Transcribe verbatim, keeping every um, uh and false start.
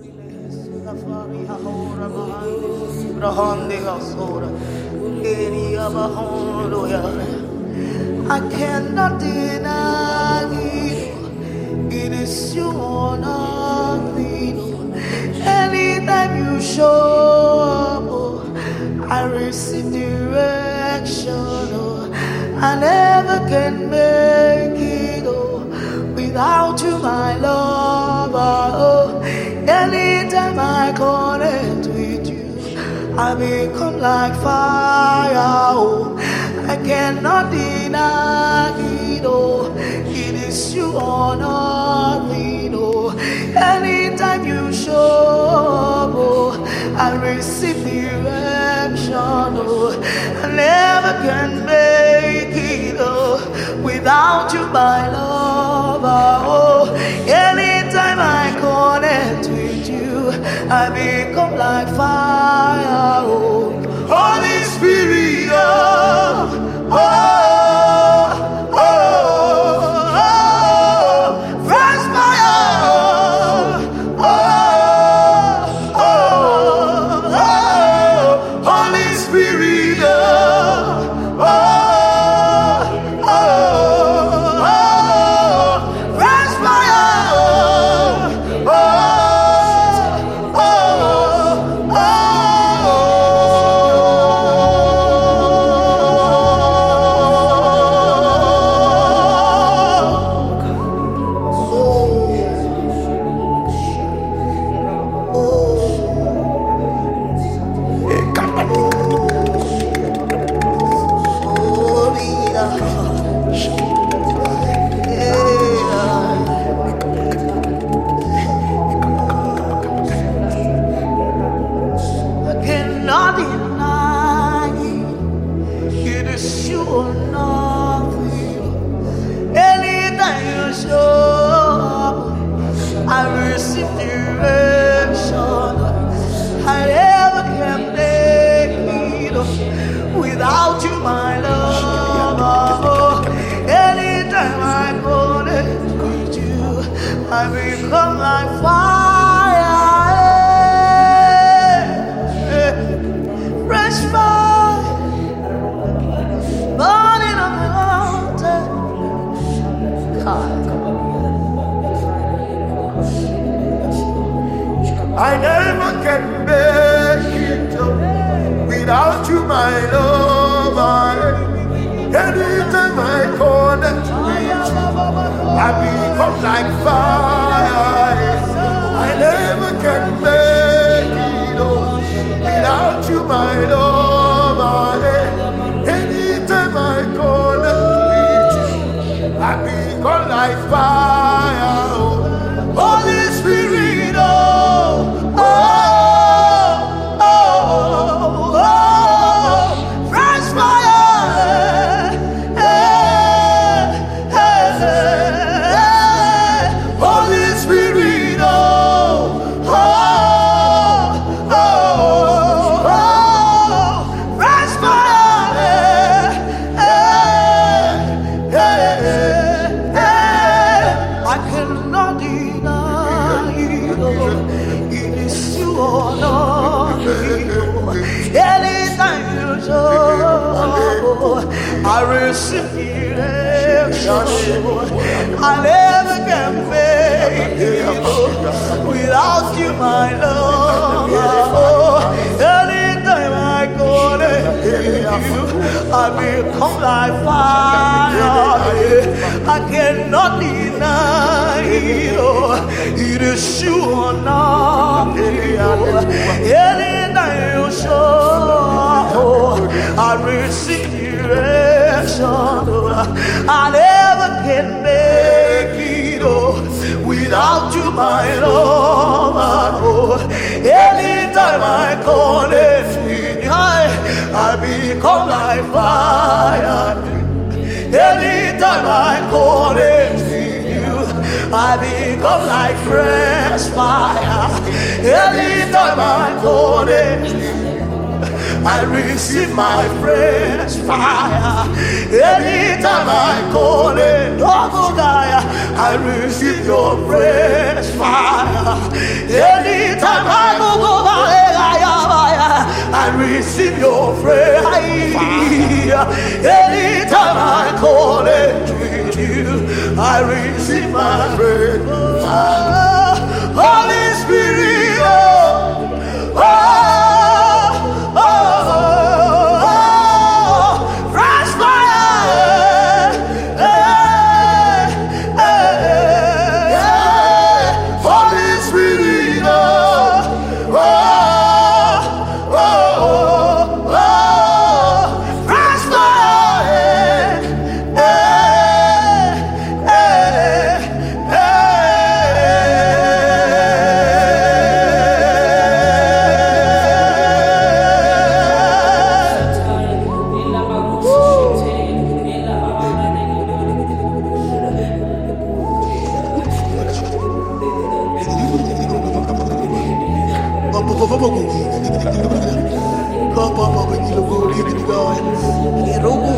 I cannot deny it. It is you or nothing. Anytime you show up, oh, I receive direction. Oh, I never can make it oh, without you, my lover. Oh, anytime I connect with you, I become like fire. Oh, I cannot deny it. Oh, it is you or nothing. Oh, anytime you show up, oh, I receive direction. Oh, I never can make it oh, without you, my lover. Oh, anytime I connect with you, I become like fire. Oh, Holy Spirit, oh, oh, oh, oh, fresh fire, oh, oh, oh, Holy Spirit, oh, oh, oh, fresh fire, oh, oh, oh. I receive direction. I never can make it without you, my love. Oh, anytime I connect with you, I become like fire, fresh fire, burning on the mountain. God. I never can make it without you, my lover. Anytime I connect with you, I become like fire. I never can make it without you, my lover. Anytime I connect with you, I become like fire. Holy Spirit, oh. I receive direction. I never can make it without you, my love. Anytime I connect with you, I become like fire. I cannot deny it. It is you or nothing. Anytime you show, I receive direction. I never can make it oh, without you, my love. Oh, anytime I connect with you, I, I become like fire. Anytime I connect with you, I become like fresh fire. Anytime I connect with you, I receive my fresh fire. Anytime I call it, I receive your fresh fire. Anytime receive your prayer. Anytime I call it to you, I receive my prayer. Holy Spirit, oh, oh, oh, oh, fresh fire, eh, eh, eh, Holy Spirit, oh, oh, oh, oh, fresh fire, eh, eh, eh. Papa,